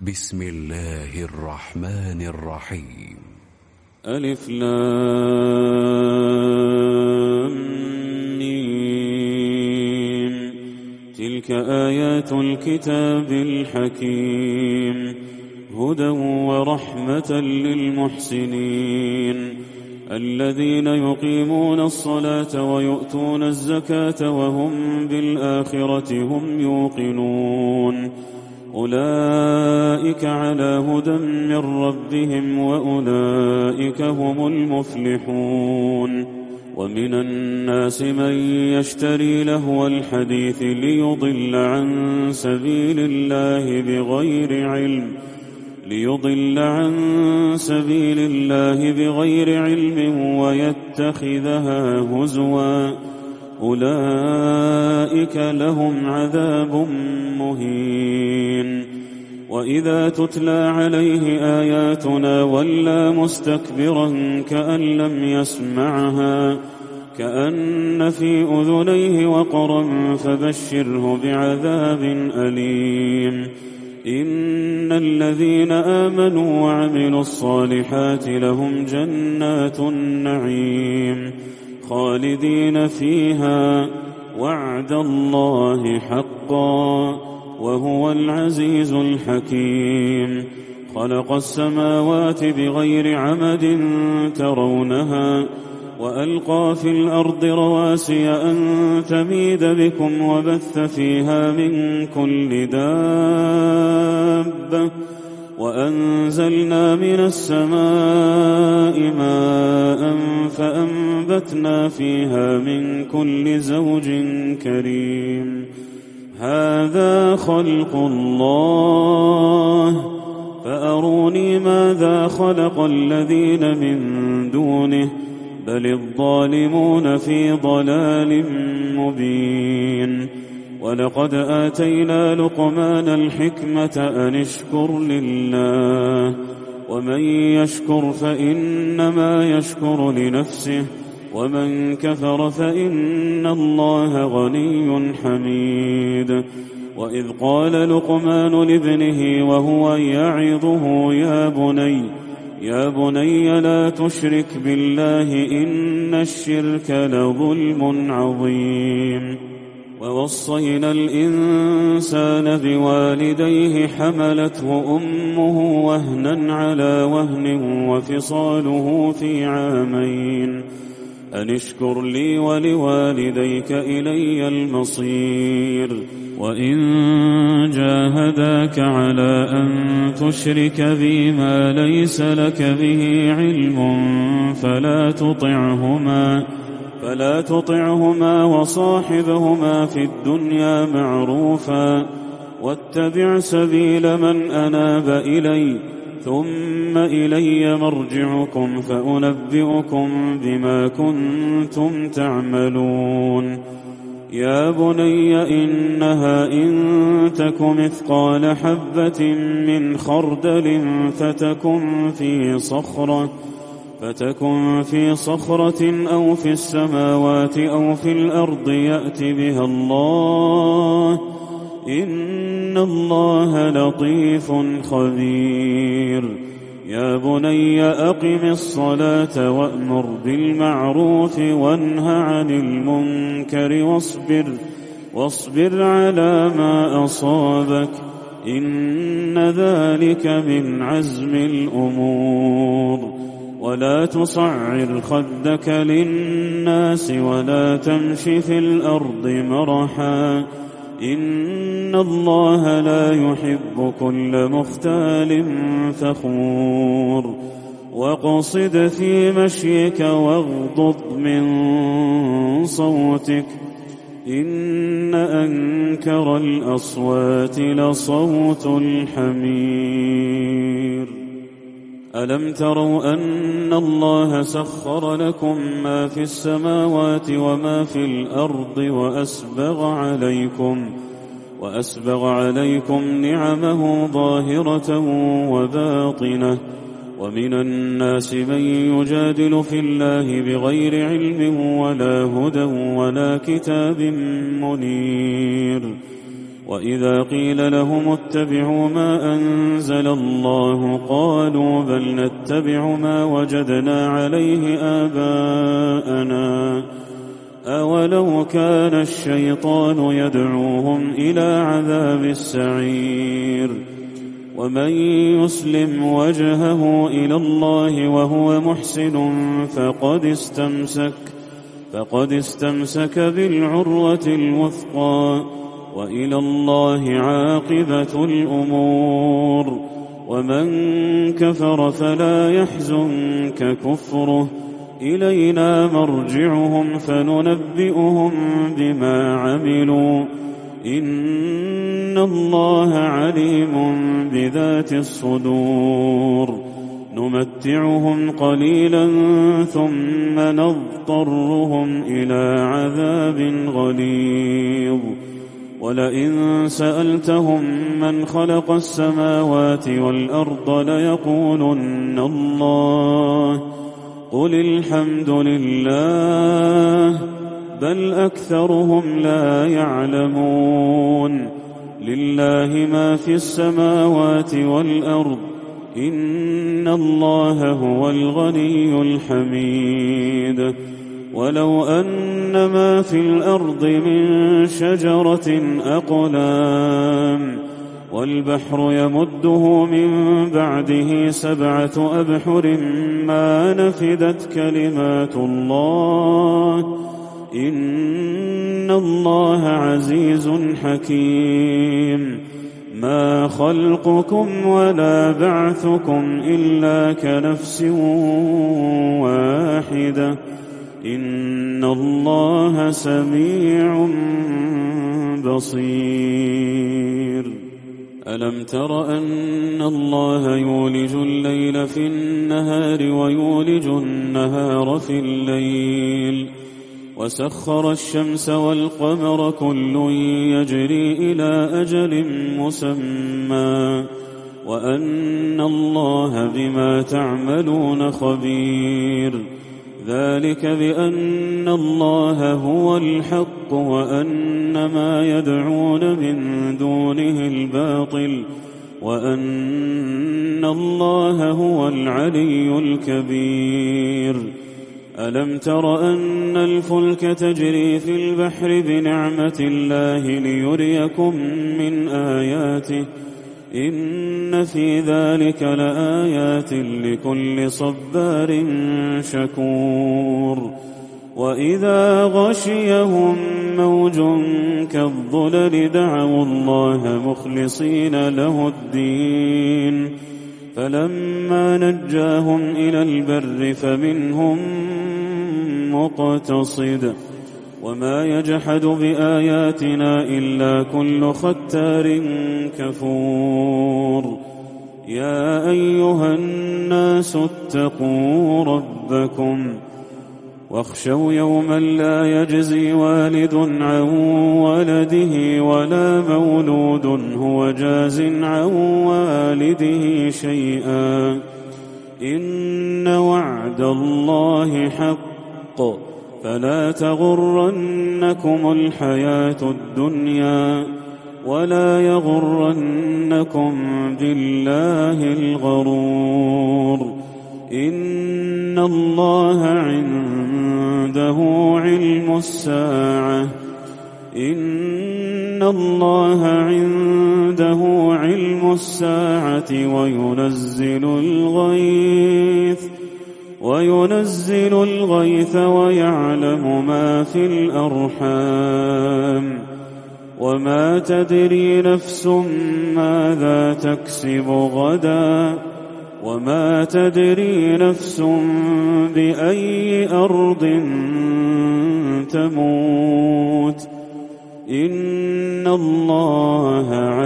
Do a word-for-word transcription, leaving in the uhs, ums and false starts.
بسم الله الرحمن الرحيم. ألف لام ميم. تلك آيات الكتاب الحكيم، هدى ورحمة للمحسنين الذين يقيمون الصلاة ويؤتون الزكاة وهم بالآخرة هم يوقنون. أولئك على هدى من ربهم وأولئك هم المفلحون. ومن الناس من يشتري لهو الحديث ليضل عن سبيل الله بغير علم ليضل عن سبيل الله بغير علم ويتخذها هزوا، أولئك لهم عذاب مهين. وإذا تتلى عليه آياتنا ولى مستكبرا كأن لم يسمعها كأن في أذنيه وقرا فبشره بعذاب أليم. إن الذين آمنوا وعملوا الصالحات لهم جنات النعيم خالدين فيها، وعد الله حقا وهو العزيز الحكيم. خلق السماوات بغير عمد ترونها وألقى في الأرض رواسي أن تميد بكم وبث فيها من كل دابة وأنزلنا من السماء ماء فأنبتنا فيها من كل زوج كريم. هذا خلق الله فأروني ماذا خلق الذين من دونه بل الظالمون في ضلال مبين. ولقد آتينا لقمان الحكمة أن اشكر لله ومن يشكر فإنما يشكر لنفسه ومن كفر فإن الله غني حميد. وإذ قال لقمان لابنه وهو يعظه يا بني يا بني لا تشرك بالله إن الشرك لظلم عظيم. ووصينا الإنسان بوالديه حملته أمه وهنا على وهن وفصاله في عامين أن اشكر لي ولوالديك إلي المصير. وإن جاهداك على أن تشرك بي ما ليس لك به علم فلا تطعهما فلا تطعهما وصاحبهما في الدنيا معروفا واتبع سبيل من أناب إلي ثم إلي مرجعكم فأنبئكم بما كنتم تعملون. يا بني إنها إن تك مثقال حبة من خردل فتكن في صخرة فتكن في صخرة أو في السماوات أو في الأرض يأت بها الله إن الله لطيف خبير. يا بني أقم الصلاة وأمر بالمعروف وانه عن المنكر واصبر واصبر على ما أصابك إن ذلك من عزم الأمور. ولا تصعر خدك للناس ولا تمش في الأرض مرحا إن الله لا يحب كل مختال فخور. واقصد في مشيك واغضض من صوتك إن أنكر الأصوات لصوت الحمير. ألم تروا أن الله سخر لكم ما في السماوات وما في الأرض وأسبغ عليكم وأسبغ عليكم نعمه ظاهرة وباطنة ومن الناس من يجادل في الله بغير علم ولا هدى ولا كتاب منير وإذا قيل لهم اتبعوا ما أنزل الله قالوا بل نتبع ما وجدنا عليه آباءنا أولو كان الشيطان يدعوهم إلى عذاب السعير ومن يسلم وجهه إلى الله وهو محسن فقد استمسك فقد استمسك بالعروة الوثقى وإلى الله عاقبة الأمور ومن كفر فلا يحزنك كفره إلينا مرجعهم فننبئهم بما عملوا إن الله عليم بذات الصدور نمتعهم قليلا ثم نضطرهم إلى عذاب غليظ ولئن سألتهم من خلق السماوات والأرض ليقولن الله قل الحمد لله بل أكثرهم لا يعلمون لله ما في السماوات والأرض إن الله هو الغني الحميد ولو أن ما في الأرض من شجرة أقلام والبحر يمده من بعده سبعة أبحر ما نفدت كلمات الله إن الله عزيز حكيم ما خلقكم ولا بعثكم إلا كنفس واحدة إن الله سميع بصير ألم تر أن الله يولج الليل في النهار ويولج النهار في الليل وسخر الشمس والقمر كل يجري إلى أجل مسمى وأن الله بما تعملون خبير ذلك بأن الله هو الحق وأن ما يدعون من دونه الباطل وأن الله هو العلي الكبير ألم تر أن الفلك تجري في البحر بنعمة الله ليريكم من آياته إن في ذلك لآيات لكل صبار شكور وإذا غشيهم موج كالظلل دعوا الله مخلصين له الدين فلما نجاهم إلى البر فمنهم مقتصد وما يجحد بآياتنا إلا كل ختار كفور يا أيها الناس اتقوا ربكم واخشوا يوما لا يجزي والد عن ولده ولا مولود هو جاز عن والده شيئا إن وعد الله حق فلا تغرنكم الحياة الدنيا ولا يغرنكم بالله الغرور إن الله عنده علم الساعة إن الله عنده علم الساعة وينزل الغيث وينزل الغيث ويعلم ما في الأرحام وما تدري نفس ماذا تكسب غدا وما تدري نفس بأي أرض تموت إن الله